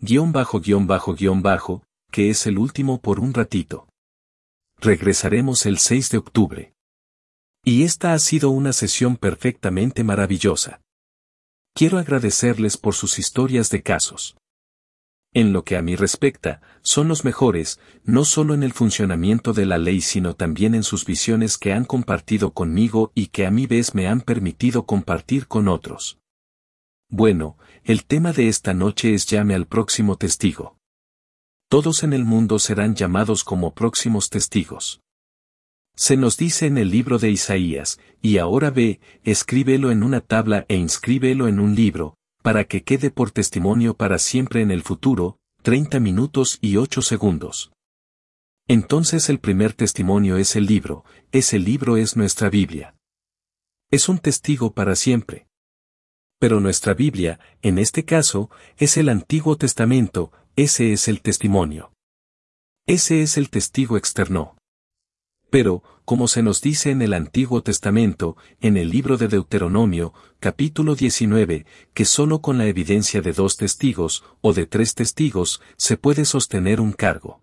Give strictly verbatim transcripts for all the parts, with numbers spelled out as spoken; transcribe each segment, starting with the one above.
guión bajo guión bajo guión bajo, que es el último por un ratito. Regresaremos el seis de octubre. Y esta ha sido una sesión perfectamente maravillosa. Quiero agradecerles por sus historias de casos. En lo que a mí respecta, son los mejores, no solo en el funcionamiento de la ley sino también en sus visiones que han compartido conmigo y que a mi vez me han permitido compartir con otros. Bueno, el tema de esta noche es llame al próximo testigo. Todos en el mundo serán llamados como próximos testigos. Se nos dice en el libro de Isaías, y ahora ve, escríbelo en una tabla e inscríbelo en un libro, para que quede por testimonio para siempre en el futuro, treinta minutos y ocho segundos. Entonces el primer testimonio es el libro, ese libro es nuestra Biblia. Es un testigo para siempre. Pero nuestra Biblia, en este caso, es el Antiguo Testamento, ese es el testimonio. Ese es el testigo externo. Pero, como se nos dice en el Antiguo Testamento, en el libro de Deuteronomio, capítulo diecinueve, que solo con la evidencia de dos testigos, o de tres testigos, se puede sostener un cargo.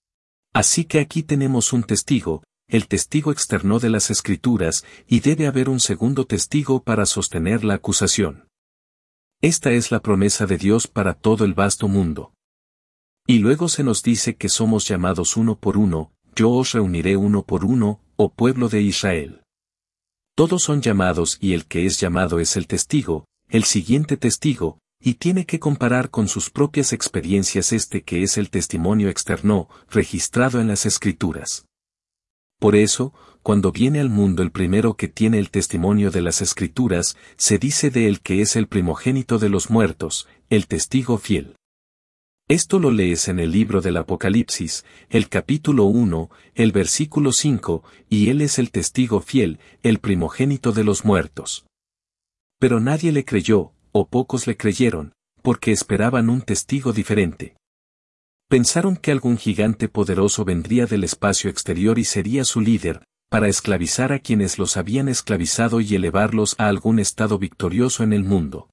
Así que aquí tenemos un testigo, el testigo externo de las Escrituras, y debe haber un segundo testigo para sostener la acusación. Esta es la promesa de Dios para todo el vasto mundo. Y luego se nos dice que somos llamados uno por uno, yo os reuniré uno por uno, oh pueblo de Israel. Todos son llamados y el que es llamado es el testigo, el siguiente testigo, y tiene que comparar con sus propias experiencias este que es el testimonio externo, registrado en las Escrituras. Por eso, cuando viene al mundo el primero que tiene el testimonio de las Escrituras, se dice de él que es el primogénito de los muertos, el testigo fiel. Esto lo lees en el libro del Apocalipsis, el capítulo uno, el versículo cinco, y él es el testigo fiel, el primogénito de los muertos. Pero nadie le creyó, o pocos le creyeron, porque esperaban un testigo diferente. Pensaron que algún gigante poderoso vendría del espacio exterior y sería su líder, para esclavizar a quienes los habían esclavizado y elevarlos a algún estado victorioso en el mundo.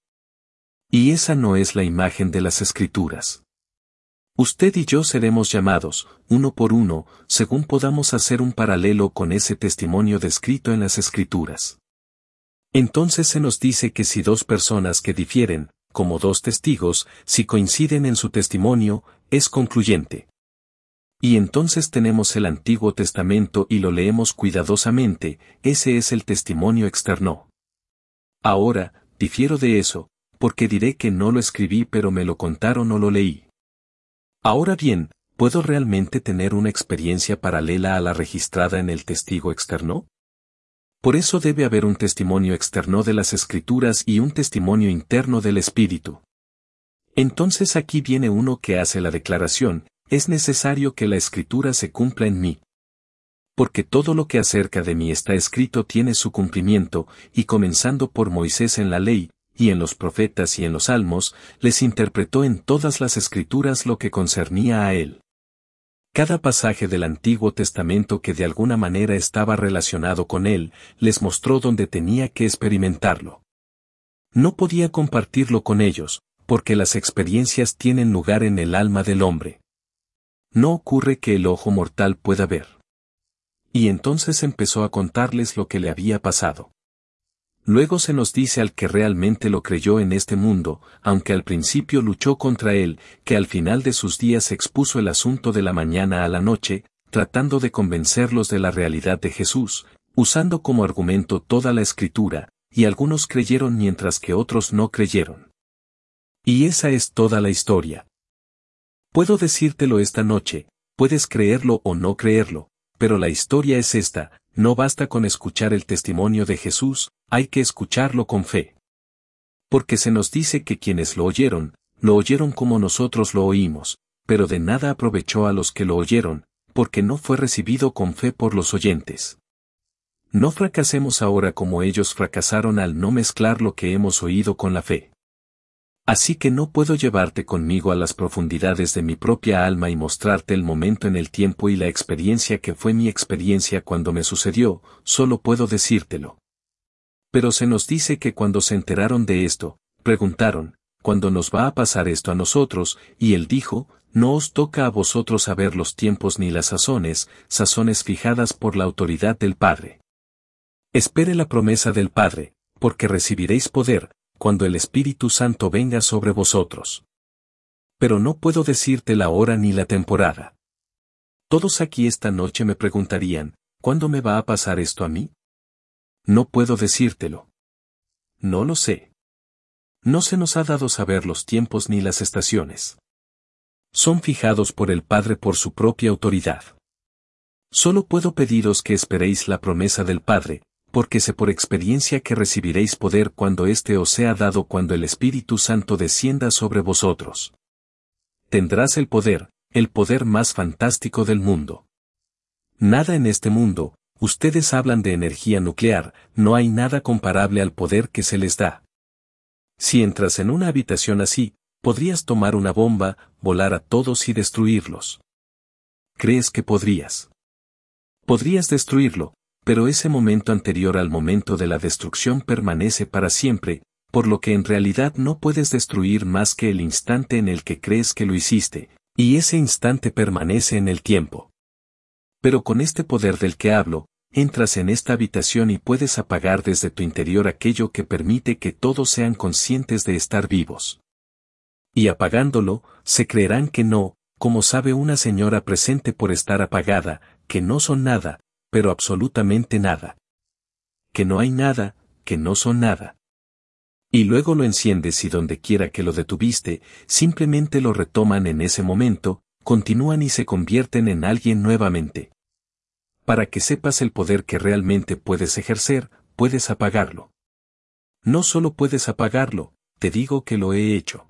Y esa no es la imagen de las Escrituras. Usted y yo seremos llamados, uno por uno, según podamos hacer un paralelo con ese testimonio descrito en las Escrituras. Entonces se nos dice que si dos personas que difieren, como dos testigos, si coinciden en su testimonio, es concluyente. Y entonces tenemos el Antiguo Testamento y lo leemos cuidadosamente, ese es el testimonio externo. Ahora, difiero de eso, porque diré que no lo escribí pero me lo contaron o lo leí. Ahora bien, ¿puedo realmente tener una experiencia paralela a la registrada en el testigo externo? Por eso debe haber un testimonio externo de las Escrituras y un testimonio interno del Espíritu. Entonces aquí viene uno que hace la declaración, es necesario que la Escritura se cumpla en mí. Porque todo lo que acerca de mí está escrito tiene su cumplimiento, y comenzando por Moisés en la ley, y en los profetas y en los salmos, les interpretó en todas las Escrituras lo que concernía a él. Cada pasaje del Antiguo Testamento que de alguna manera estaba relacionado con él, les mostró dónde tenía que experimentarlo. No podía compartirlo con ellos, porque las experiencias tienen lugar en el alma del hombre. No ocurre que el ojo mortal pueda ver. Y entonces empezó a contarles lo que le había pasado. Luego se nos dice al que realmente lo creyó en este mundo, aunque al principio luchó contra él, que al final de sus días expuso el asunto de la mañana a la noche, tratando de convencerlos de la realidad de Jesús, usando como argumento toda la Escritura, y algunos creyeron mientras que otros no creyeron. Y esa es toda la historia. Puedo decírtelo esta noche, puedes creerlo o no creerlo, pero la historia es esta, no basta con escuchar el testimonio de Jesús, hay que escucharlo con fe. Porque se nos dice que quienes lo oyeron, lo oyeron como nosotros lo oímos, pero de nada aprovechó a los que lo oyeron, porque no fue recibido con fe por los oyentes. No fracasemos ahora como ellos fracasaron al no mezclar lo que hemos oído con la fe. Así que no puedo llevarte conmigo a las profundidades de mi propia alma y mostrarte el momento en el tiempo y la experiencia que fue mi experiencia cuando me sucedió, solo puedo decírtelo. Pero se nos dice que cuando se enteraron de esto, preguntaron, cuando nos va a pasar esto a nosotros, y él dijo, no os toca a vosotros saber los tiempos ni las sazones, sazones fijadas por la autoridad del Padre. Espere la promesa del Padre, porque recibiréis poder, cuando el Espíritu Santo venga sobre vosotros. Pero no puedo decirte la hora ni la temporada. Todos aquí esta noche me preguntarían, ¿cuándo me va a pasar esto a mí? No puedo decírtelo. No lo sé. No se nos ha dado saber los tiempos ni las estaciones. Son fijados por el Padre por su propia autoridad. Solo puedo pediros que esperéis la promesa del Padre, porque sé por experiencia que recibiréis poder cuando éste os sea dado cuando el Espíritu Santo descienda sobre vosotros. Tendrás el poder, el poder más fantástico del mundo. Nada en este mundo, ustedes hablan de energía nuclear, no hay nada comparable al poder que se les da. Si entras en una habitación así, podrías tomar una bomba, volar a todos y destruirlos. ¿Crees que podrías? Podrías destruirlo, pero ese momento anterior al momento de la destrucción permanece para siempre, por lo que en realidad no puedes destruir más que el instante en el que crees que lo hiciste, y ese instante permanece en el tiempo. Pero con este poder del que hablo, entras en esta habitación y puedes apagar desde tu interior aquello que permite que todos sean conscientes de estar vivos. Y apagándolo, se creerán que no, como sabe una señora presente por estar apagada, que no son nada, pero absolutamente nada. Que no hay nada, que no son nada. Y luego lo enciendes y donde quiera que lo detuviste, simplemente lo retoman en ese momento, continúan y se convierten en alguien nuevamente. Para que sepas el poder que realmente puedes ejercer, puedes apagarlo. No solo puedes apagarlo, te digo que lo he hecho.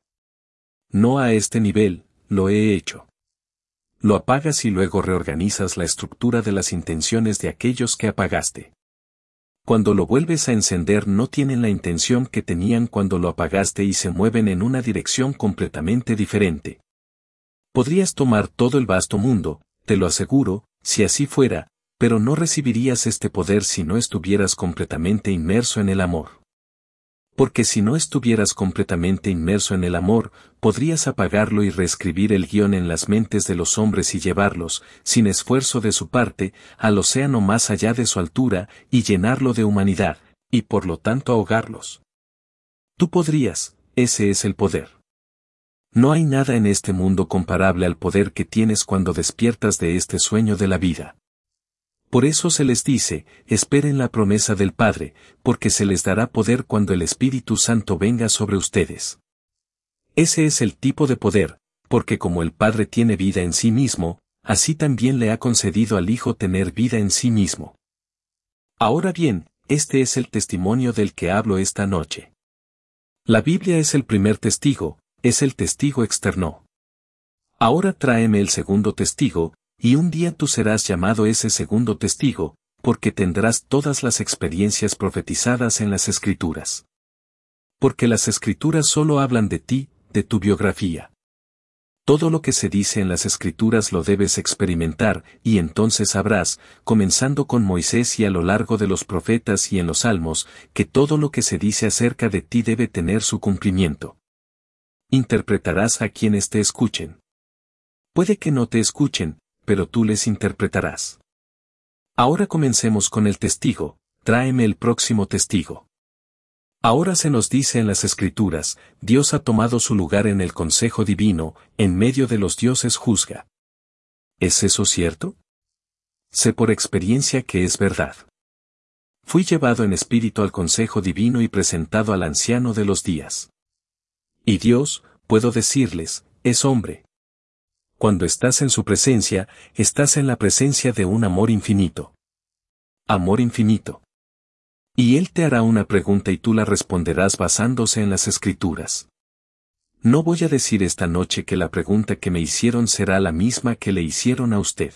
No a este nivel, lo he hecho. Lo apagas y luego reorganizas la estructura de las intenciones de aquellos que apagaste. Cuando lo vuelves a encender no tienen la intención que tenían cuando lo apagaste y se mueven en una dirección completamente diferente. Podrías tomar todo el vasto mundo, te lo aseguro, si así fuera, pero no recibirías este poder si no estuvieras completamente inmerso en el amor. Porque si no estuvieras completamente inmerso en el amor, podrías apagarlo y reescribir el guión en las mentes de los hombres y llevarlos, sin esfuerzo de su parte, al océano más allá de su altura, y llenarlo de humanidad, y por lo tanto ahogarlos. Tú podrías, ese es el poder. No hay nada en este mundo comparable al poder que tienes cuando despiertas de este sueño de la vida. Por eso se les dice, esperen la promesa del Padre, porque se les dará poder cuando el Espíritu Santo venga sobre ustedes. Ese es el tipo de poder, porque como el Padre tiene vida en sí mismo, así también le ha concedido al Hijo tener vida en sí mismo. Ahora bien, este es el testimonio del que hablo esta noche. La Biblia es el primer testigo, es el testigo externo. Ahora tráeme el segundo testigo, y un día tú serás llamado ese segundo testigo, porque tendrás todas las experiencias profetizadas en las Escrituras. Porque las Escrituras solo hablan de ti, de tu biografía. Todo lo que se dice en las Escrituras lo debes experimentar, y entonces sabrás, comenzando con Moisés y a lo largo de los profetas y en los Salmos, que todo lo que se dice acerca de ti debe tener su cumplimiento. Interpretarás a quienes te escuchen. Puede que no te escuchen, pero tú les interpretarás. Ahora comencemos con el testigo, tráeme el próximo testigo. Ahora se nos dice en las Escrituras, Dios ha tomado su lugar en el consejo divino, en medio de los dioses juzga. ¿Es eso cierto? Sé por experiencia que es verdad. Fui llevado en espíritu al consejo divino y presentado al anciano de los días. Y Dios, puedo decirles, es hombre. Cuando estás en su presencia, estás en la presencia de un amor infinito. Amor infinito. Y Él te hará una pregunta y tú la responderás basándose en las Escrituras. No voy a decir esta noche que la pregunta que me hicieron será la misma que le hicieron a usted.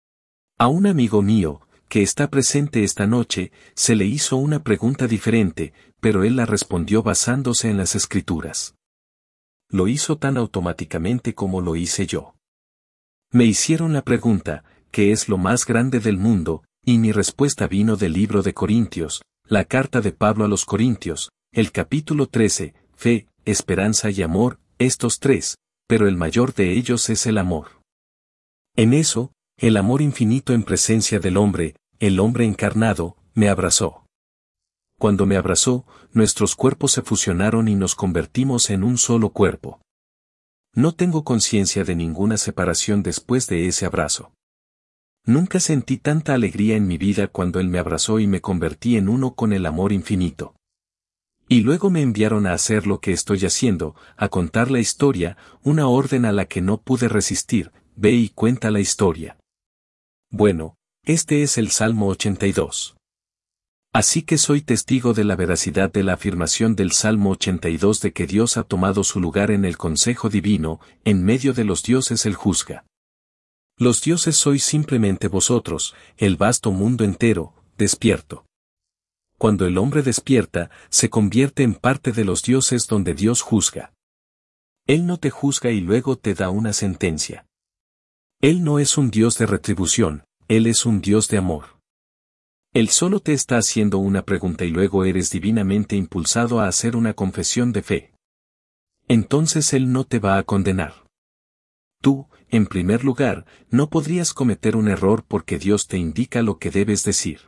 A un amigo mío, que está presente esta noche, se le hizo una pregunta diferente, pero él la respondió basándose en las Escrituras. Lo hizo tan automáticamente como lo hice yo. Me hicieron la pregunta, ¿qué es lo más grande del mundo? Y mi respuesta vino del libro de Corintios, la carta de Pablo a los Corintios, el capítulo trece, fe, esperanza y amor, estos tres, pero el mayor de ellos es el amor. En eso, el amor infinito en presencia del hombre, el hombre encarnado, me abrazó. Cuando me abrazó, nuestros cuerpos se fusionaron y nos convertimos en un solo cuerpo. No tengo conciencia de ninguna separación después de ese abrazo. Nunca sentí tanta alegría en mi vida cuando él me abrazó y me convertí en uno con el amor infinito. Y luego me enviaron a hacer lo que estoy haciendo, a contar la historia, una orden a la que no pude resistir, ve y cuenta la historia. Bueno, este es el Salmo ochenta y dos. Así que soy testigo de la veracidad de la afirmación del Salmo ochenta y dos de que Dios ha tomado su lugar en el consejo divino, en medio de los dioses él juzga. Los dioses sois simplemente vosotros, el vasto mundo entero, despierto. Cuando el hombre despierta, se convierte en parte de los dioses donde Dios juzga. Él no te juzga y luego te da una sentencia. Él no es un Dios de retribución, Él es un Dios de amor. Él solo te está haciendo una pregunta y luego eres divinamente impulsado a hacer una confesión de fe. Entonces Él no te va a condenar. Tú, en primer lugar, no podrías cometer un error porque Dios te indica lo que debes decir.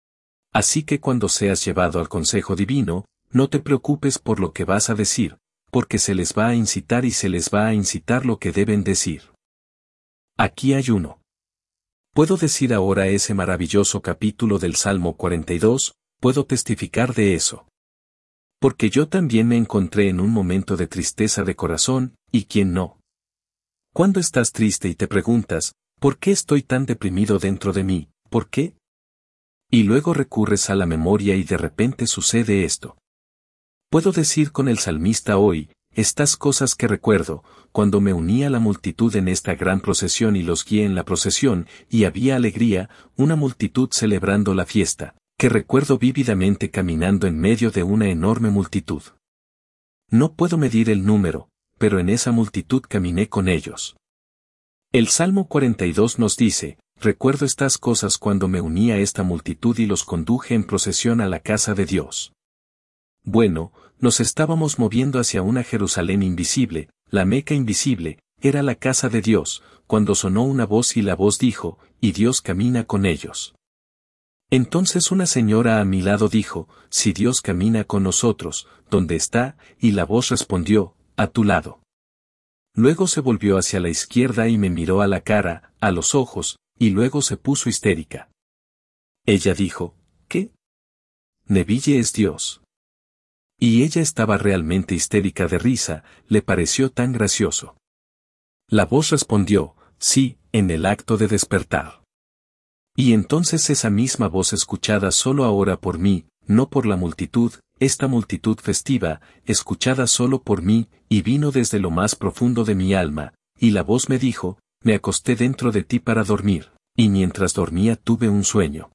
Así que cuando seas llevado al consejo divino, no te preocupes por lo que vas a decir, porque se les va a incitar y se les va a incitar lo que deben decir. Aquí hay uno. Puedo decir ahora ese maravilloso capítulo del Salmo cuarenta y dos, puedo testificar de eso. Porque yo también me encontré en un momento de tristeza de corazón, ¿y quién no? Cuando estás triste y te preguntas, ¿por qué estoy tan deprimido dentro de mí? ¿Por qué? Y luego recurres a la memoria y de repente sucede esto. Puedo decir con el salmista hoy, estas cosas que recuerdo, cuando me uní a la multitud en esta gran procesión y los guié en la procesión, y había alegría, una multitud celebrando la fiesta, que recuerdo vívidamente caminando en medio de una enorme multitud. No puedo medir el número, pero en esa multitud caminé con ellos. El Salmo cuarenta y dos nos dice, recuerdo estas cosas cuando me uní a esta multitud y los conduje en procesión a la casa de Dios. Bueno, nos estábamos moviendo hacia una Jerusalén invisible, la Meca invisible, era la casa de Dios, cuando sonó una voz y la voz dijo, y Dios camina con ellos. Entonces una señora a mi lado dijo, si Dios camina con nosotros, ¿dónde está? Y la voz respondió, a tu lado. Luego se volvió hacia la izquierda y me miró a la cara, a los ojos, y luego se puso histérica. Ella dijo, ¿qué? Neville es Dios. Y ella estaba realmente histérica de risa, le pareció tan gracioso. La voz respondió, sí, en el acto de despertar. Y entonces esa misma voz escuchada solo ahora por mí, no por la multitud, esta multitud festiva, escuchada solo por mí, y vino desde lo más profundo de mi alma, y la voz me dijo, me acosté dentro de ti para dormir, y mientras dormía tuve un sueño.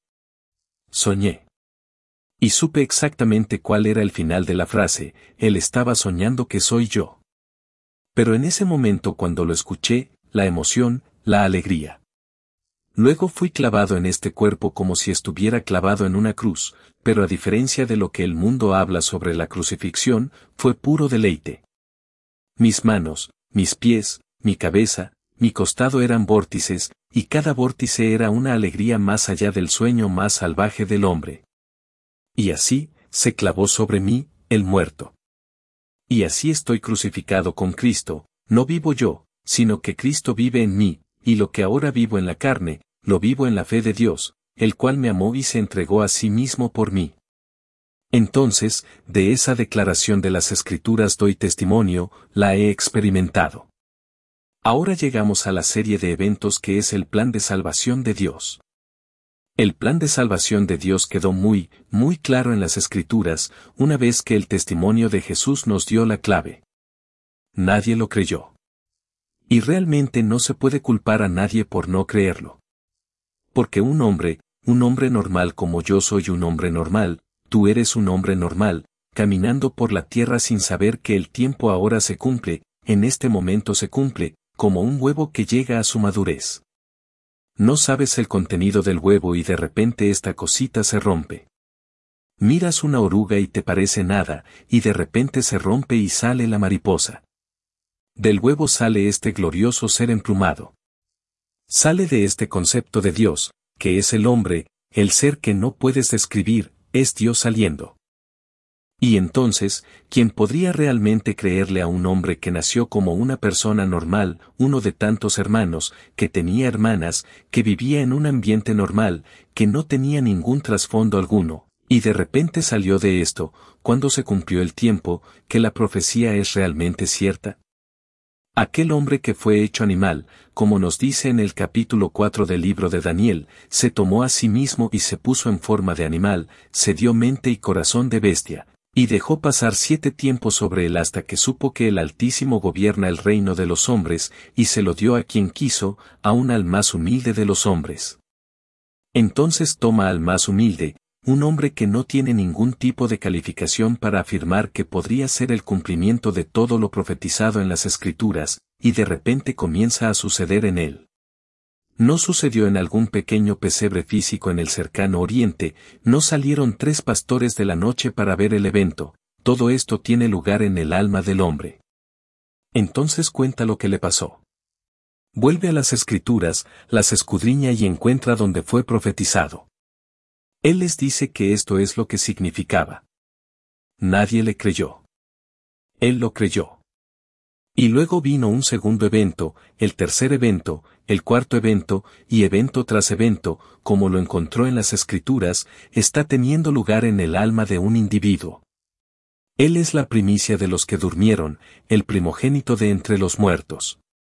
Soñé. Y supe exactamente cuál era el final de la frase, él estaba soñando que soy yo. Pero en ese momento cuando lo escuché, la emoción, la alegría. Luego fui clavado en este cuerpo como si estuviera clavado en una cruz, pero a diferencia de lo que el mundo habla sobre la crucifixión, fue puro deleite. Mis manos, mis pies, mi cabeza, mi costado eran vórtices, y cada vórtice era una alegría más allá del sueño más salvaje del hombre. Y así, se clavó sobre mí, el muerto. Y así estoy crucificado con Cristo, no vivo yo, sino que Cristo vive en mí, y lo que ahora vivo en la carne, lo vivo en la fe de Dios, el cual me amó y se entregó a sí mismo por mí. Entonces, de esa declaración de las Escrituras doy testimonio, la he experimentado. Ahora llegamos a la serie de eventos que es el plan de salvación de Dios. El plan de salvación de Dios quedó muy, muy claro en las Escrituras, una vez que el testimonio de Jesús nos dio la clave. Nadie lo creyó. Y realmente no se puede culpar a nadie por no creerlo. Porque un hombre, un hombre normal como yo soy un hombre normal, tú eres un hombre normal, caminando por la tierra sin saber que el tiempo ahora se cumple, en este momento se cumple, como un huevo que llega a su madurez. No sabes el contenido del huevo y de repente esta cosita se rompe. Miras una oruga y te parece nada, y de repente se rompe y sale la mariposa. Del huevo sale este glorioso ser emplumado. Sale de este concepto de Dios, que es el hombre, el ser que no puedes describir, es Dios saliendo. Y entonces, ¿quién podría realmente creerle a un hombre que nació como una persona normal, uno de tantos hermanos, que tenía hermanas, que vivía en un ambiente normal, que no tenía ningún trasfondo alguno, y de repente salió de esto, cuando se cumplió el tiempo, que la profecía es realmente cierta? Aquel hombre que fue hecho animal, como nos dice en el capítulo cuatro del libro de Daniel, se tomó a sí mismo y se puso en forma de animal, se dio mente y corazón de bestia, y dejó pasar siete tiempos sobre él hasta que supo que el Altísimo gobierna el reino de los hombres, y se lo dio a quien quiso, aun al más humilde de los hombres. Entonces toma al más humilde, un hombre que no tiene ningún tipo de calificación para afirmar que podría ser el cumplimiento de todo lo profetizado en las Escrituras, y de repente comienza a suceder en él. No sucedió en algún pequeño pesebre físico en el cercano oriente, no salieron tres pastores de la noche para ver el evento, todo esto tiene lugar en el alma del hombre. Entonces cuenta lo que le pasó. Vuelve a las Escrituras, las escudriña y encuentra donde fue profetizado. Él les dice que esto es lo que significaba. Nadie le creyó. Él lo creyó. Y luego vino un segundo evento, el tercer evento, el cuarto evento, y evento tras evento, como lo encontró en las Escrituras, está teniendo lugar en el alma de un individuo. Él es la primicia de los que durmieron, el primogénito de entre los muertos.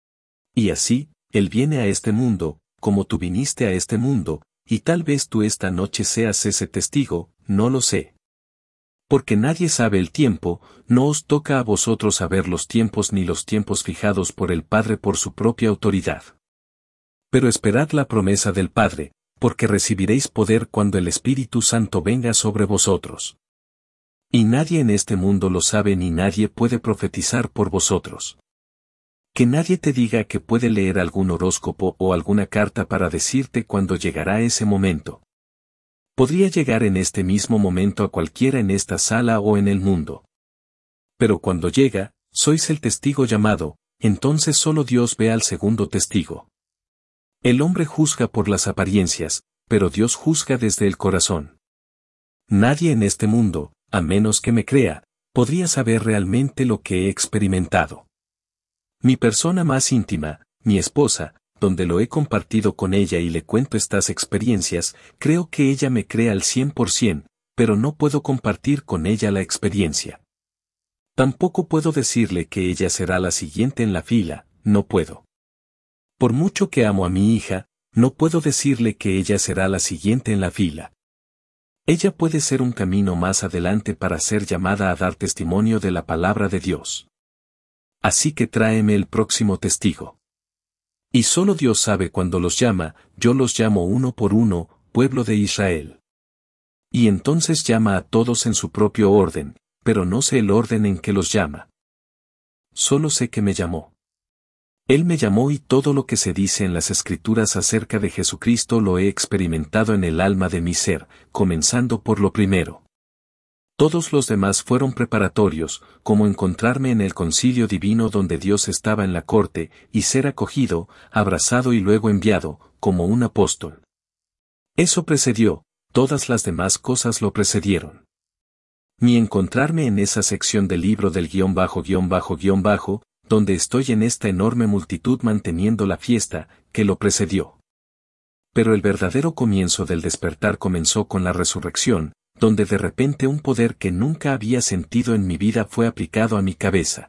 Y así, Él viene a este mundo, como tú viniste a este mundo, y tal vez tú esta noche seas ese testigo, no lo sé. Porque nadie sabe el tiempo, no os toca a vosotros saber los tiempos ni los tiempos fijados por el Padre por su propia autoridad. Pero esperad la promesa del Padre, porque recibiréis poder cuando el Espíritu Santo venga sobre vosotros. Y nadie en este mundo lo sabe ni nadie puede profetizar por vosotros. Que nadie te diga que puede leer algún horóscopo o alguna carta para decirte cuándo llegará ese momento. Podría llegar en este mismo momento a cualquiera en esta sala o en el mundo. Pero cuando llega, sois el testigo llamado, entonces solo Dios ve al segundo testigo. El hombre juzga por las apariencias, pero Dios juzga desde el corazón. Nadie en este mundo, a menos que me crea, podría saber realmente lo que he experimentado. Mi persona más íntima, mi esposa, donde lo he compartido con ella y le cuento estas experiencias, creo que ella me cree al cien por ciento, pero no puedo compartir con ella la experiencia. Tampoco puedo decirle que ella será la siguiente en la fila, no puedo. Por mucho que amo a mi hija, no puedo decirle que ella será la siguiente en la fila. Ella puede ser un camino más adelante para ser llamada a dar testimonio de la palabra de Dios. Así que tráeme el próximo testigo. Y solo Dios sabe cuándo los llama, yo los llamo uno por uno, pueblo de Israel. Y entonces llama a todos en su propio orden, pero no sé el orden en que los llama. Solo sé que me llamó. Él me llamó y todo lo que se dice en las Escrituras acerca de Jesucristo lo he experimentado en el alma de mi ser, comenzando por lo primero. Todos los demás fueron preparatorios, como encontrarme en el concilio divino donde Dios estaba en la corte, y ser acogido, abrazado y luego enviado, como un apóstol. Eso precedió, todas las demás cosas lo precedieron. Mi encontrarme en esa sección del libro del guión bajo guión bajo guión bajo, donde estoy en esta enorme multitud manteniendo la fiesta, que lo precedió. Pero el verdadero comienzo del despertar comenzó con la resurrección, donde de repente un poder que nunca había sentido en mi vida fue aplicado a mi cabeza.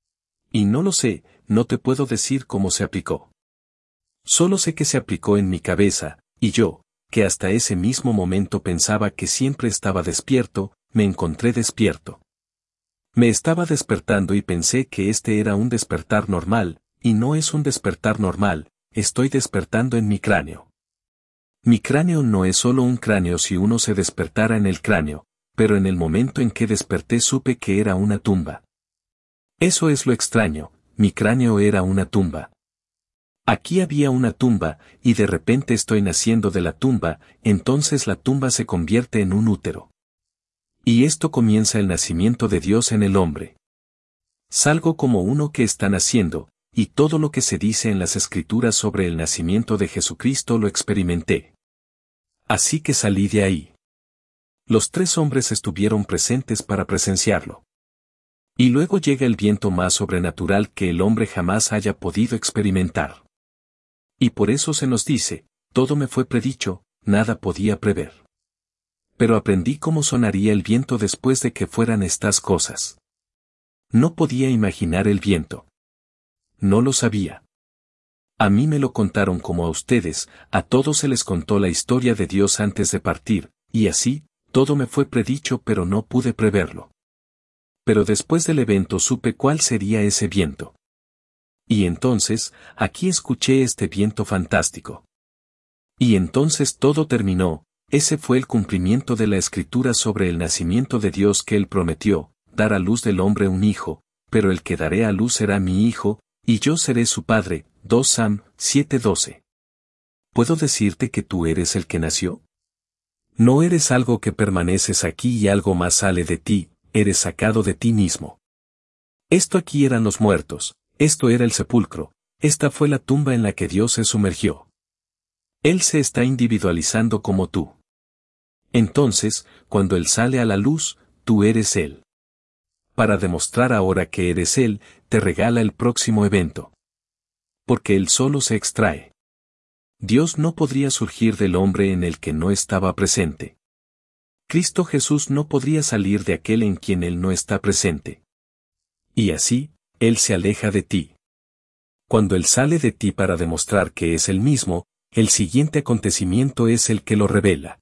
Y no lo sé, no te puedo decir cómo se aplicó. Solo sé que se aplicó en mi cabeza, y yo, que hasta ese mismo momento pensaba que siempre estaba despierto, me encontré despierto. Me estaba despertando y pensé que este era un despertar normal, y no es un despertar normal, estoy despertando en mi cráneo. Mi cráneo no es solo un cráneo si uno se despertara en el cráneo, pero en el momento en que desperté supe que era una tumba. Eso es lo extraño, mi cráneo era una tumba. Aquí había una tumba, y de repente estoy naciendo de la tumba, entonces la tumba se convierte en un útero. Y esto comienza el nacimiento de Dios en el hombre. Salgo como uno que está naciendo, y todo lo que se dice en las Escrituras sobre el nacimiento de Jesucristo lo experimenté. Así que salí de ahí. Los tres hombres estuvieron presentes para presenciarlo. Y luego llega el viento más sobrenatural que el hombre jamás haya podido experimentar. Y por eso se nos dice, todo me fue predicho, nada podía prever. Pero aprendí cómo sonaría el viento después de que fueran estas cosas. No podía imaginar el viento. No lo sabía. A mí me lo contaron como a ustedes, a todos se les contó la historia de Dios antes de partir, y así, todo me fue predicho pero no pude preverlo. Pero después del evento supe cuál sería ese viento. Y entonces, aquí escuché este viento fantástico. Y entonces todo terminó, ese fue el cumplimiento de la Escritura sobre el nacimiento de Dios que Él prometió, dar a luz del hombre un hijo, pero el que daré a luz será mi hijo, y yo seré su padre. dos Sam siete doce. ¿Puedo decirte que tú eres el que nació? No eres algo que permaneces aquí y algo más sale de ti, eres sacado de ti mismo. Esto aquí eran los muertos, esto era el sepulcro, esta fue la tumba en la que Dios se sumergió. Él se está individualizando como tú. Entonces, cuando Él sale a la luz, tú eres Él. Para demostrar ahora que eres Él, te regala el próximo evento. Porque Él solo se extrae. Dios no podría surgir del hombre en el que no estaba presente. Cristo Jesús no podría salir de aquel en quien Él no está presente. Y así, Él se aleja de ti. Cuando Él sale de ti para demostrar que es Él mismo, el siguiente acontecimiento es el que lo revela.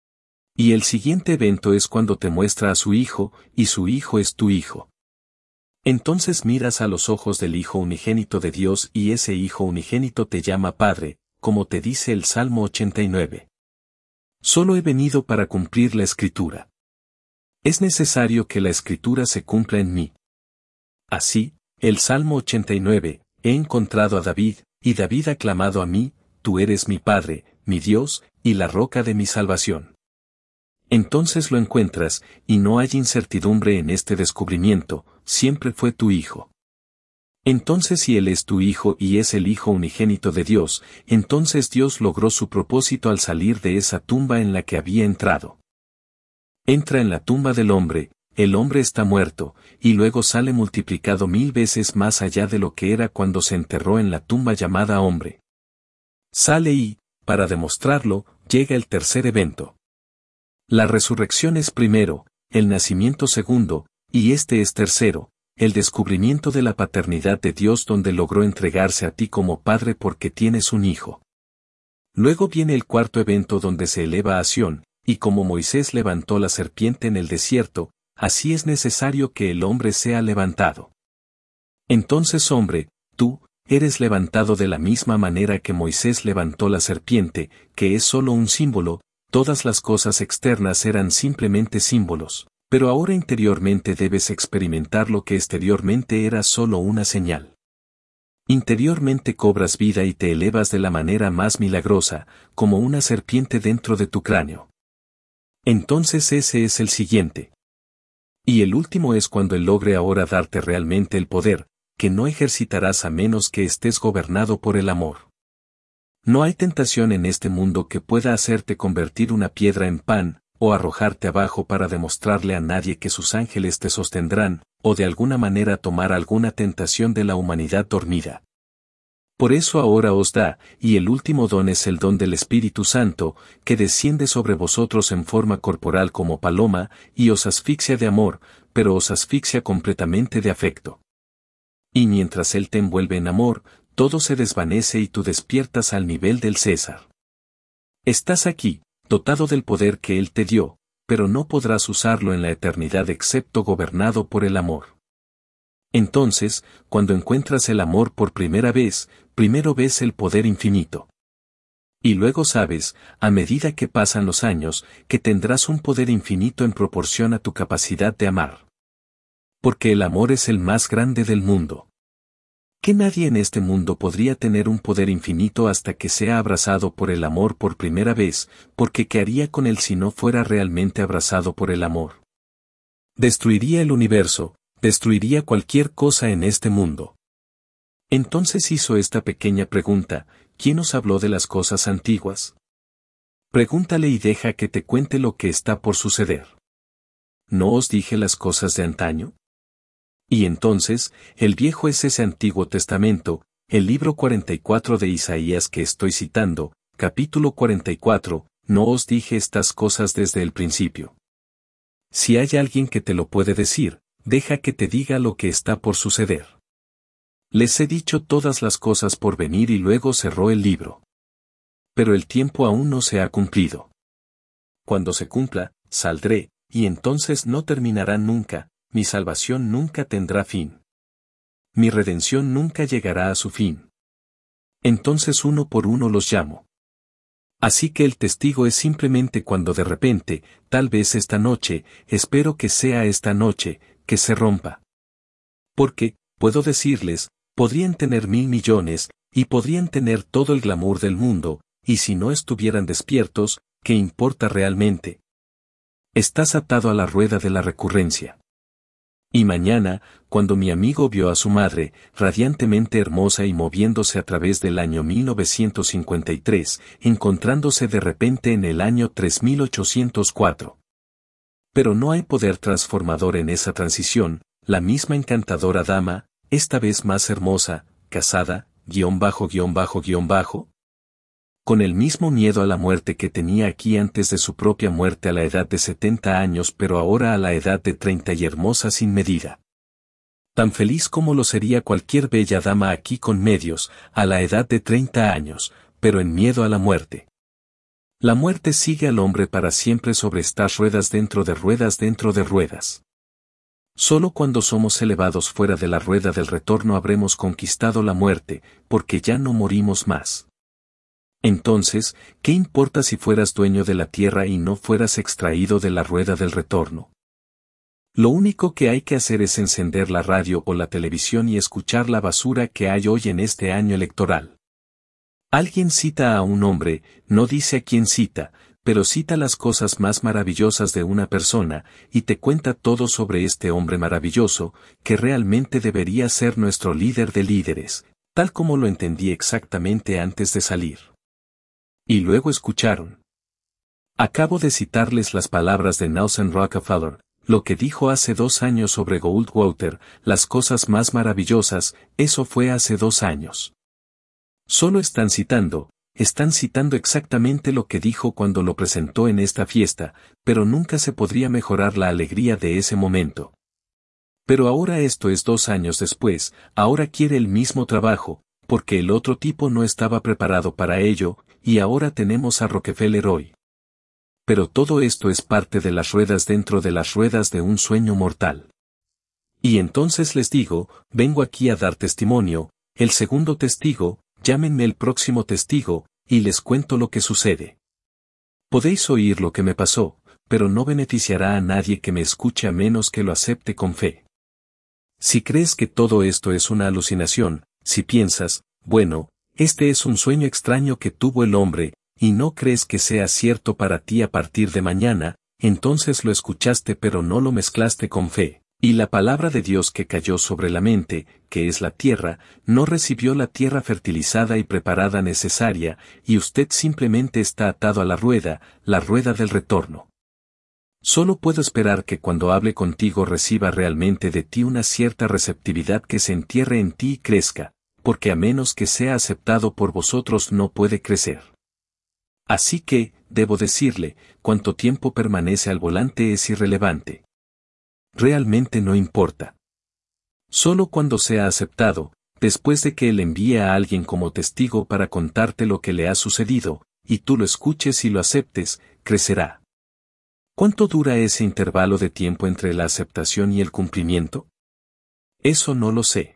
Y el siguiente evento es cuando te muestra a su Hijo, y su Hijo es tu Hijo. Entonces miras a los ojos del Hijo unigénito de Dios y ese Hijo unigénito te llama Padre, como te dice el Salmo ochenta y nueve. Solo he venido para cumplir la Escritura. Es necesario que la Escritura se cumpla en mí. Así, el Salmo ochenta y nueve, he encontrado a David, y David ha clamado a mí, tú eres mi Padre, mi Dios, y la roca de mi salvación. Entonces lo encuentras, y no hay incertidumbre en este descubrimiento, siempre fue tu Hijo. Entonces si Él es tu Hijo y es el Hijo unigénito de Dios, entonces Dios logró su propósito al salir de esa tumba en la que había entrado. Entra en la tumba del hombre, el hombre está muerto, y luego sale multiplicado mil veces más allá de lo que era cuando se enterró en la tumba llamada hombre. Sale y, para demostrarlo, llega el tercer evento. La resurrección es primero, el nacimiento segundo, y este es tercero, el descubrimiento de la paternidad de Dios donde logró entregarse a ti como Padre porque tienes un Hijo. Luego viene el cuarto evento donde se eleva a Sión, y como Moisés levantó la serpiente en el desierto, así es necesario que el hombre sea levantado. Entonces hombre, tú, eres levantado de la misma manera que Moisés levantó la serpiente, que es solo un símbolo. Todas las cosas externas eran simplemente símbolos, pero ahora interiormente debes experimentar lo que exteriormente era solo una señal. Interiormente cobras vida y te elevas de la manera más milagrosa, como una serpiente dentro de tu cráneo. Entonces ese es el siguiente. Y el último es cuando Él logre ahora darte realmente el poder, que no ejercitarás a menos que estés gobernado por el amor. No hay tentación en este mundo que pueda hacerte convertir una piedra en pan, o arrojarte abajo para demostrarle a nadie que sus ángeles te sostendrán, o de alguna manera tomar alguna tentación de la humanidad dormida. Por eso ahora os da, y el último don es el don del Espíritu Santo, que desciende sobre vosotros en forma corporal como paloma, y os asfixia de amor, pero os asfixia completamente de afecto. Y mientras Él te envuelve en amor, todo se desvanece y tú despiertas al nivel del César. Estás aquí, dotado del poder que Él te dio, pero no podrás usarlo en la eternidad excepto gobernado por el amor. Entonces, cuando encuentras el amor por primera vez, primero ves el poder infinito. Y luego sabes, a medida que pasan los años, que tendrás un poder infinito en proporción a tu capacidad de amar. Porque el amor es el más grande del mundo. Que nadie en este mundo podría tener un poder infinito hasta que sea abrazado por el amor por primera vez, porque ¿qué haría con él si no fuera realmente abrazado por el amor? Destruiría el universo, destruiría cualquier cosa en este mundo. Entonces hizo esta pequeña pregunta: ¿quién os habló de las cosas antiguas? Pregúntale y deja que te cuente lo que está por suceder. ¿No os dije las cosas de antaño? Y entonces, el viejo es ese Antiguo Testamento, el libro cuarenta y cuatro de Isaías que estoy citando, capítulo cuarenta y cuatro, ¿no os dije estas cosas desde el principio? Si hay alguien que te lo puede decir, deja que te diga lo que está por suceder. Les he dicho todas las cosas por venir y luego cerró el libro. Pero el tiempo aún no se ha cumplido. Cuando se cumpla, saldré, y entonces no terminará nunca, mi salvación nunca tendrá fin. Mi redención nunca llegará a su fin. Entonces uno por uno los llamo. Así que el testigo es simplemente cuando de repente, tal vez esta noche, espero que sea esta noche, que se rompa. Porque, puedo decirles, podrían tener mil millones, y podrían tener todo el glamour del mundo, y si no estuvieran despiertos, ¿qué importa realmente? Estás atado a la rueda de la recurrencia. Y mañana, cuando mi amigo vio a su madre, radiantemente hermosa y moviéndose a través del año mil novecientos cincuenta y tres, encontrándose de repente en el año tres mil ochocientos cuatro. Pero no hay poder transformador en esa transición, la misma encantadora dama, esta vez más hermosa, casada, guión bajo guión bajo guión bajo, con el mismo miedo a la muerte que tenía aquí antes de su propia muerte a la edad de setenta años, pero ahora a la edad de treinta y hermosa sin medida. Tan feliz como lo sería cualquier bella dama aquí con medios, a la edad de treinta años, pero en miedo a la muerte. La muerte sigue al hombre para siempre sobre estas ruedas dentro de ruedas dentro de ruedas. Solo cuando somos elevados fuera de la rueda del retorno habremos conquistado la muerte, porque ya no morimos más. Entonces, ¿qué importa si fueras dueño de la tierra y no fueras extraído de la rueda del retorno? Lo único que hay que hacer es encender la radio o la televisión y escuchar la basura que hay hoy en este año electoral. Alguien cita a un hombre, no dice a quién cita, pero cita las cosas más maravillosas de una persona, y te cuenta todo sobre este hombre maravilloso, que realmente debería ser nuestro líder de líderes, tal como lo entendí exactamente antes de salir. Y luego escucharon. Acabo de citarles las palabras de Nelson Rockefeller, lo que dijo hace dos años sobre Goldwater, las cosas más maravillosas, eso fue hace dos años. Solo están citando, están citando exactamente lo que dijo cuando lo presentó en esta fiesta, pero nunca se podría mejorar la alegría de ese momento. Pero ahora esto es dos años después, ahora quiere el mismo trabajo, porque el otro tipo no estaba preparado para ello, y ahora tenemos a Rockefeller hoy. Pero todo esto es parte de las ruedas dentro de las ruedas de un sueño mortal. Y entonces les digo, vengo aquí a dar testimonio, el segundo testigo, llámenme el próximo testigo, y les cuento lo que sucede. Podéis oír lo que me pasó, pero no beneficiará a nadie que me escuche a menos que lo acepte con fe. Si crees que todo esto es una alucinación, si piensas, bueno, este es un sueño extraño que tuvo el hombre, y no crees que sea cierto para ti a partir de mañana, entonces lo escuchaste pero no lo mezclaste con fe, y la palabra de Dios que cayó sobre la mente, que es la tierra, no recibió la tierra fertilizada y preparada necesaria, y usted simplemente está atado a la rueda, la rueda del retorno. Solo puedo esperar que cuando hable contigo reciba realmente de ti una cierta receptividad que se entierre en ti y crezca, porque a menos que sea aceptado por vosotros no puede crecer. Así que, debo decirle, cuánto tiempo permanece al volante es irrelevante. Realmente no importa. Solo cuando sea aceptado, después de que él envíe a alguien como testigo para contarte lo que le ha sucedido, y tú lo escuches y lo aceptes, crecerá. ¿Cuánto dura ese intervalo de tiempo entre la aceptación y el cumplimiento? Eso no lo sé.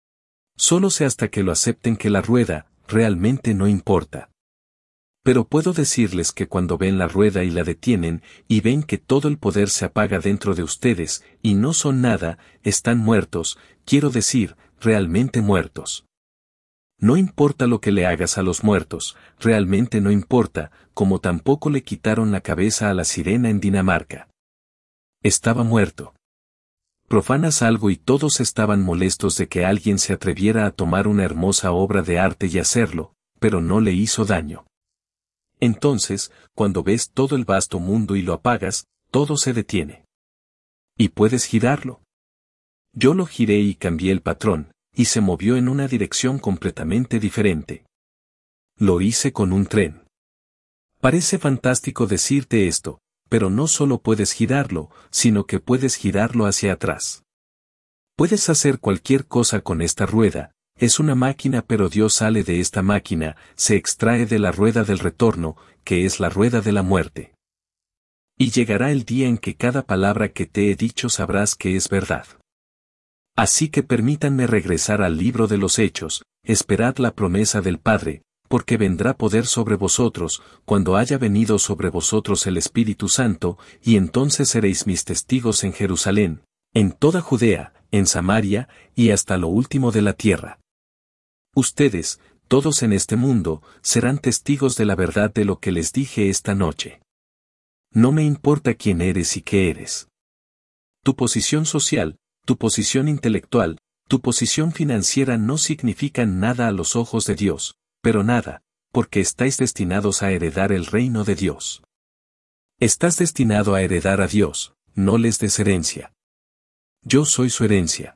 Solo sé hasta que lo acepten que la rueda, realmente no importa. Pero puedo decirles que cuando ven la rueda y la detienen, y ven que todo el poder se apaga dentro de ustedes, y no son nada, están muertos, quiero decir, realmente muertos. No importa lo que le hagas a los muertos, realmente no importa, como tampoco le quitaron la cabeza a la sirena en Dinamarca. Estaba muerto. Profanas algo y todos estaban molestos de que alguien se atreviera a tomar una hermosa obra de arte y hacerlo, pero no le hizo daño. Entonces, cuando ves todo el vasto mundo y lo apagas, todo se detiene. Y puedes girarlo. Yo lo giré y cambié el patrón, y se movió en una dirección completamente diferente. Lo hice con un tren. Parece fantástico decirte esto, pero no solo puedes girarlo, sino que puedes girarlo hacia atrás. Puedes hacer cualquier cosa con esta rueda, es una máquina, pero Dios sale de esta máquina, se extrae de la rueda del retorno, que es la rueda de la muerte. Y llegará el día en que cada palabra que te he dicho sabrás que es verdad. Así que permítanme regresar al libro de los Hechos, esperad la promesa del Padre, porque vendrá poder sobre vosotros, cuando haya venido sobre vosotros el Espíritu Santo, y entonces seréis mis testigos en Jerusalén, en toda Judea, en Samaria, y hasta lo último de la tierra. Ustedes, todos en este mundo, serán testigos de la verdad de lo que les dije esta noche. No me importa quién eres y qué eres. Tu posición social, tu posición intelectual, tu posición financiera no significan nada a los ojos de Dios, pero nada, porque estáis destinados a heredar el reino de Dios. Estás destinado a heredar a Dios, no les des herencia. Yo soy su herencia.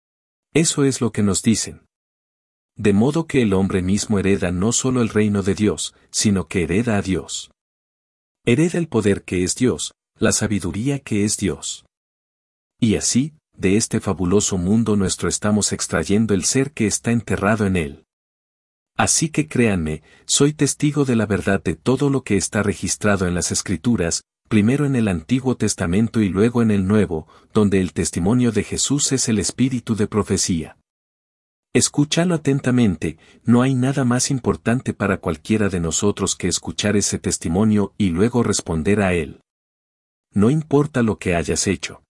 Eso es lo que nos dicen. De modo que el hombre mismo hereda no solo el reino de Dios, sino que hereda a Dios. Hereda el poder que es Dios, la sabiduría que es Dios. Y así, de este fabuloso mundo nuestro estamos extrayendo el ser que está enterrado en él. Así que créanme, soy testigo de la verdad de todo lo que está registrado en las Escrituras, primero en el Antiguo Testamento y luego en el Nuevo, donde el testimonio de Jesús es el espíritu de profecía. Escúchalo atentamente, no hay nada más importante para cualquiera de nosotros que escuchar ese testimonio y luego responder a él. No importa lo que hayas hecho.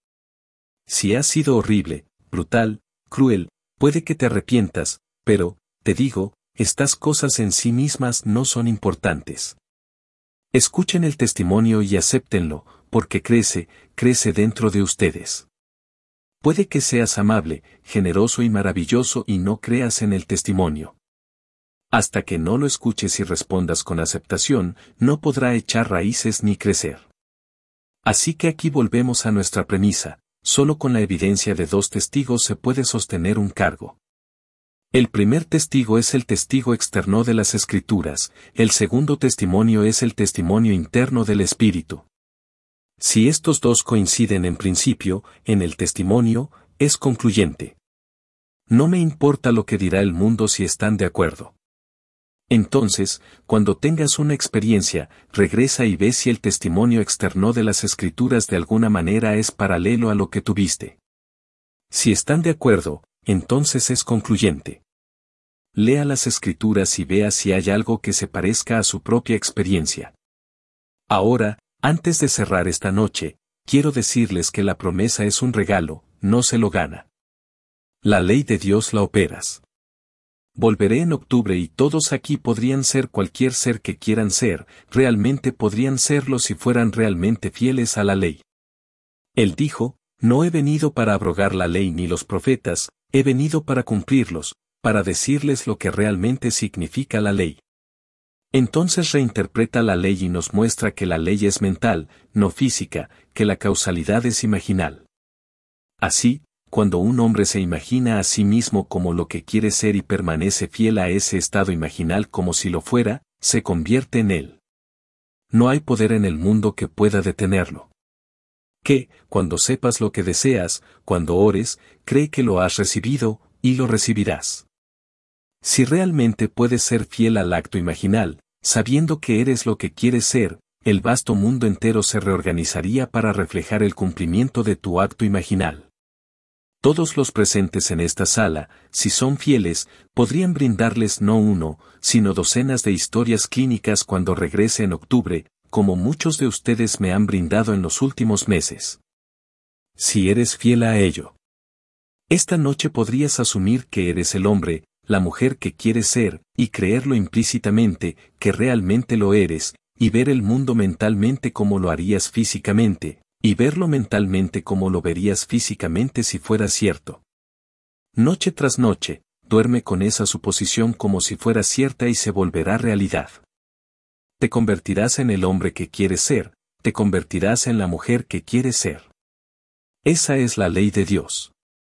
Si has sido horrible, brutal, cruel, puede que te arrepientas, pero, te digo, estas cosas en sí mismas no son importantes. Escuchen el testimonio y acéptenlo, porque crece, crece dentro de ustedes. Puede que seas amable, generoso y maravilloso y no creas en el testimonio. Hasta que no lo escuches y respondas con aceptación, no podrá echar raíces ni crecer. Así que aquí volvemos a nuestra premisa, solo con la evidencia de dos testigos se puede sostener un cargo. El primer testigo es el testigo externo de las Escrituras, el segundo testimonio es el testimonio interno del Espíritu. Si estos dos coinciden en principio, en el testimonio, es concluyente. No me importa lo que dirá el mundo si están de acuerdo. Entonces, cuando tengas una experiencia, regresa y ve si el testimonio externo de las Escrituras de alguna manera es paralelo a lo que tuviste. Si están de acuerdo, entonces es concluyente. Lea las Escrituras y vea si hay algo que se parezca a su propia experiencia. Ahora, antes de cerrar esta noche, quiero decirles que la promesa es un regalo, no se lo gana. La ley de Dios la operas. Volveré en octubre y todos aquí podrían ser cualquier ser que quieran ser, realmente podrían serlo si fueran realmente fieles a la ley. Él dijo, no he venido para abrogar la ley ni los profetas, he venido para cumplirlos, para decirles lo que realmente significa la ley. Entonces reinterpreta la ley y nos muestra que la ley es mental, no física, que la causalidad es imaginal. Así, cuando un hombre se imagina a sí mismo como lo que quiere ser y permanece fiel a ese estado imaginal como si lo fuera, se convierte en él. No hay poder en el mundo que pueda detenerlo. Que, cuando sepas lo que deseas, cuando ores, cree que lo has recibido, y lo recibirás. Si realmente puedes ser fiel al acto imaginal, sabiendo que eres lo que quieres ser, el vasto mundo entero se reorganizaría para reflejar el cumplimiento de tu acto imaginal. Todos los presentes en esta sala, si son fieles, podrían brindarles no uno, sino docenas de historias clínicas cuando regrese en octubre, como muchos de ustedes me han brindado en los últimos meses. Si eres fiel a ello. Esta noche podrías asumir que eres el hombre, la mujer que quieres ser, y creerlo implícitamente, que realmente lo eres, y ver el mundo mentalmente como lo harías físicamente, Y verlo mentalmente como lo verías físicamente si fuera cierto. Noche tras noche, duerme con esa suposición como si fuera cierta y se volverá realidad. Te convertirás en el hombre que quieres ser, te convertirás en la mujer que quieres ser. Esa es la ley de Dios.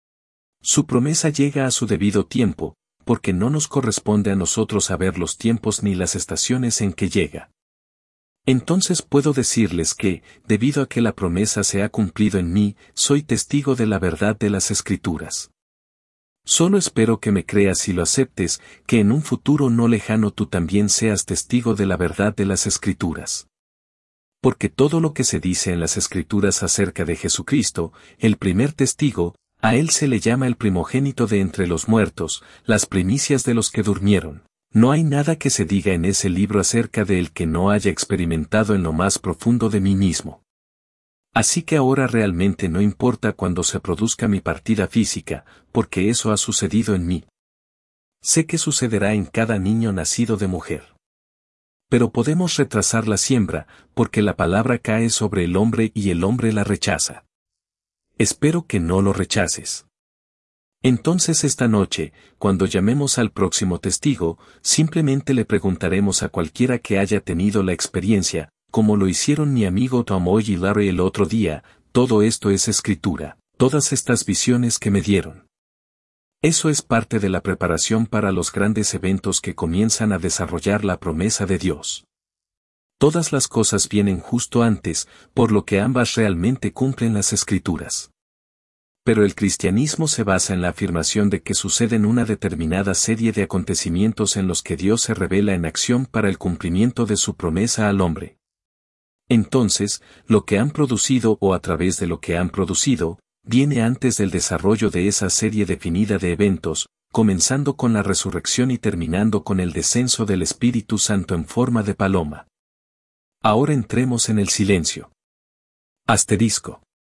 Su promesa llega a su debido tiempo, porque no nos corresponde a nosotros saber los tiempos ni las estaciones en que llega. Entonces puedo decirles que, debido a que la promesa se ha cumplido en mí, soy testigo de la verdad de las Escrituras. Solo espero que me creas y lo aceptes, que en un futuro no lejano tú también seas testigo de la verdad de las Escrituras. Porque todo lo que se dice en las Escrituras acerca de Jesucristo, el primer testigo, a él se le llama el primogénito de entre los muertos, las primicias de los que durmieron. No hay nada que se diga en ese libro acerca de él que no haya experimentado en lo más profundo de mí mismo. Así que ahora realmente no importa cuando se produzca mi partida física, porque eso ha sucedido en mí. Sé que sucederá en cada niño nacido de mujer. Pero podemos retrasar la siembra, porque la palabra cae sobre el hombre y el hombre la rechaza. Espero que no lo rechaces. Entonces esta noche, cuando llamemos al próximo testigo, simplemente le preguntaremos a cualquiera que haya tenido la experiencia, como lo hicieron mi amigo Tomoy y Larry el otro día, todo esto es escritura, todas estas visiones que me dieron. Eso es parte de la preparación para los grandes eventos que comienzan a desarrollar la promesa de Dios. Todas las cosas vienen justo antes, por lo que ambas realmente cumplen las escrituras. Pero el cristianismo se basa en la afirmación de que suceden una determinada serie de acontecimientos en los que Dios se revela en acción para el cumplimiento de su promesa al hombre. Entonces, lo que han producido o a través de lo que han producido, viene antes del desarrollo de esa serie definida de eventos, comenzando con la resurrección y terminando con el descenso del Espíritu Santo en forma de paloma. Ahora entremos en el silencio. Asterisco.